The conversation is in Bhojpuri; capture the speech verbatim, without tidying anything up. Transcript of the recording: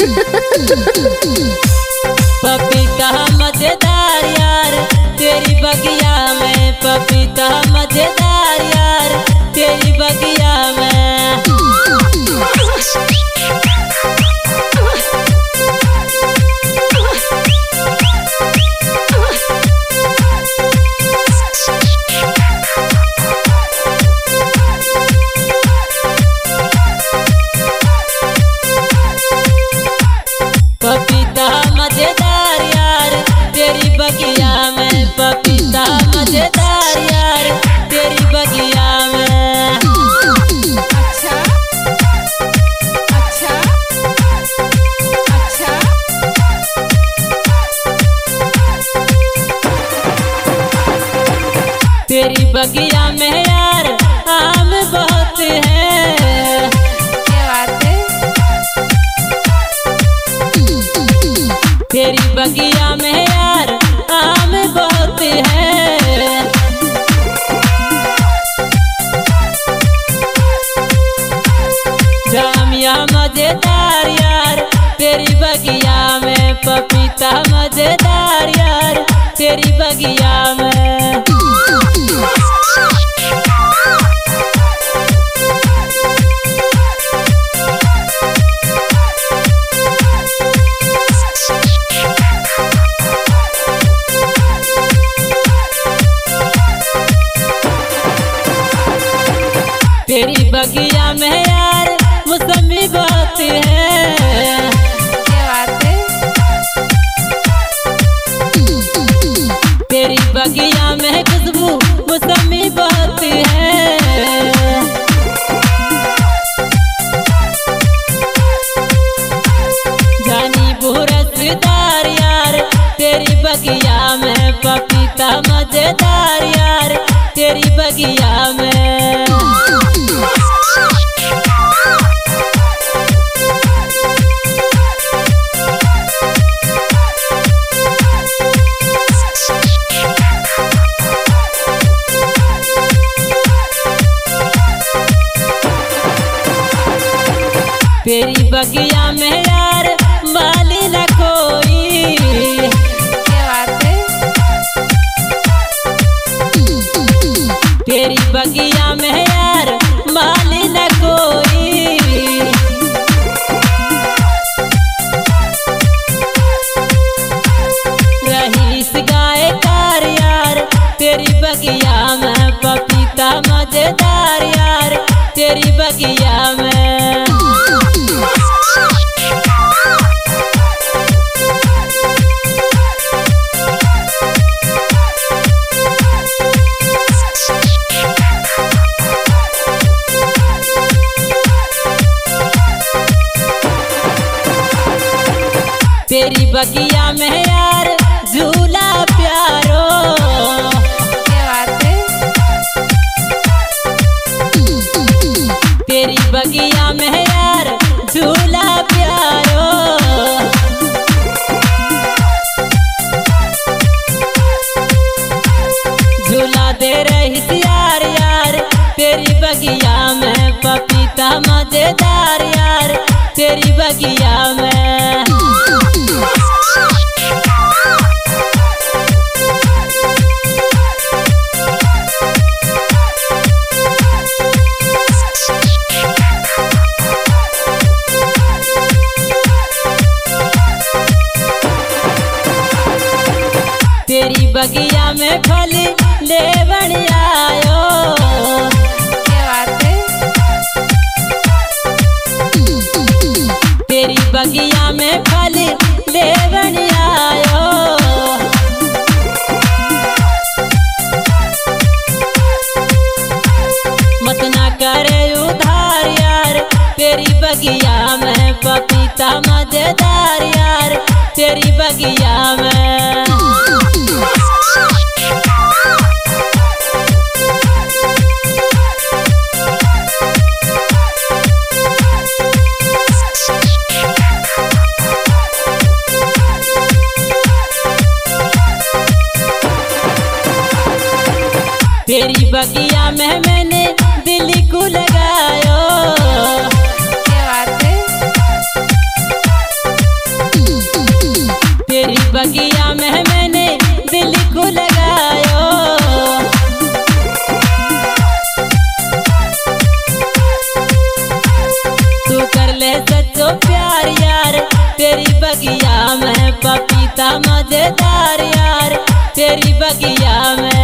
पपीता मजेदार यार तेरी बगिया में, पपीता मजेदार यार तेरी बगिया में। पपीता मजेदार यार तेरी बगिया में, पपीता मजेदार यार तेरी बगिया में। अच्छा अच्छा अच्छा तेरी बगिया में यार आम बहुत है। क्या बात है। तेरी बगिया में यार आम बहुत है। जामिया मजेदार यार तेरी बगिया में, पपीता मजेदार यार तेरी बगिया में। तेरी बगिया में यार मौसमी बहुत है। क्या बात है। तेरी बगिया में खुशबू मौसमी बहुत है। जानी बुरसदार यार तेरी बगिया में, पपीता मजेदार यार तेरी बगिया में। तेरी बगिया में यार माली न कोई। क्या बात है। तेरी बगिया में यार माली न कोई। रहीस गायकार यार तेरी बगिया में, पपीता मजेदार यार तेरी बगिया में। तेरी बगिया में यार झूला प्यारो। क्या बात है। तेरी बगिया में यार झूला प्यारो। झूला दे रही यार यार तेरी बगिया में, पपीता मजेदार यार तेरी बगिया में। तेरी बगिया में फल लेवन आयो। क्या बात है। तेरी बगिया में फल लेवन आयो। मत ना करे उधार यार तेरी बगिया में, पपीता मजेदार यार तेरी बगिया में। तेरी बगिया में मैंने दिल को लगायो। क्या बात है। तेरी बगिया में।